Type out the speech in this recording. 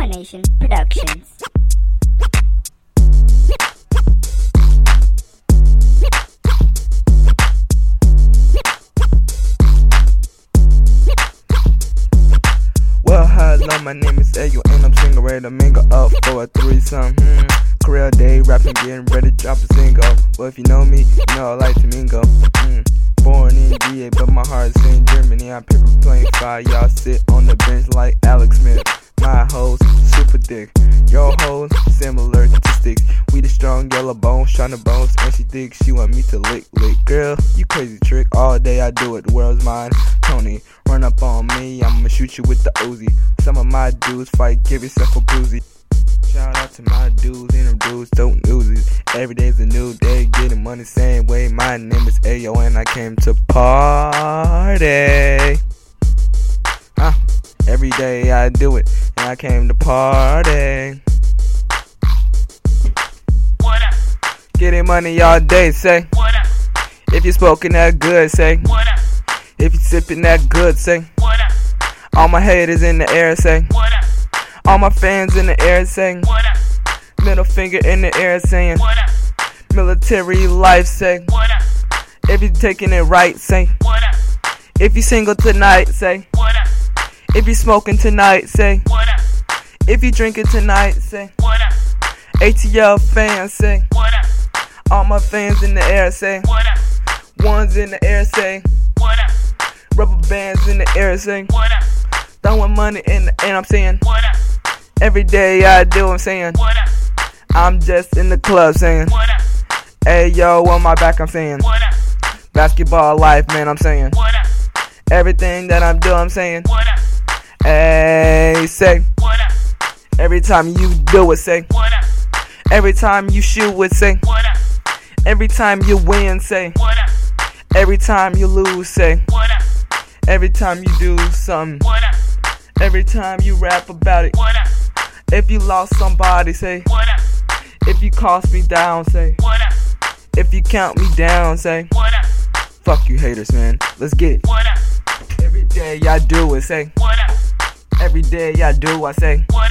Nation Productions. Well, hello, my name is Ayo, and I'm single, ready to mingle up for a threesome. Career day, rapping, getting ready to drop a single. Well, if you know me, you know I like to mingle. Born in GA, but my heart is in Germany. I paper plane fire, y'all sit on the bench like Alex Smith. My hoes, super thick. Your hoes, similar statistics. We the strong yellow bones, trying to bones, and she thinks she want me to lick. Girl, you crazy trick, all day I do it, the world's mine. Tony, run up on me, I'ma shoot you with the Uzi. Some of my dudes fight, give yourself a bruisey. Shout out to my dudes and them dudes don't Uzis. Every day's a new day, getting money same way. My name is Ayo and I came to party. Every day I do it and I came to party. What up? Getting money all day, say. What up? If you smoking that good, say. What up? If you sipping that good, say. What up? All my haters in the air, say. What up? All my fans in the air, saying. What up? Middle finger in the air, saying. What up? Military life, say. What up? If you taking it right, say. What up? If you single tonight, say. What up? If you smoking tonight, say. What up? If you drinking tonight, say. What up? ATL fans, say. What up? All my fans in the air, say. What up? Ones in the air, say. What up? Rubber bands in the air, say. What up? Throwing money in the air, I'm saying. What up? Every day I do, I'm saying. What up? I'm just in the club, saying. What up? Hey yo, on my back, I'm saying. What up? Basketball life, man, I'm saying. What up? Everything that I'm doing, I'm saying. What up? Hey, say. What up? Every time you do it, say. What up? Every time you shoot it, say. What up? Every time you win, say. What up? Every time you lose, say. What up? Every time you do something. What up? Every time you rap about it. What up? If you lost somebody, say. What up? If you cost me down, say. What up? If you count me down, say. What up? Fuck you haters, man. Let's get it. What up? Every day I do it, say. What up? Every day I do, I say. What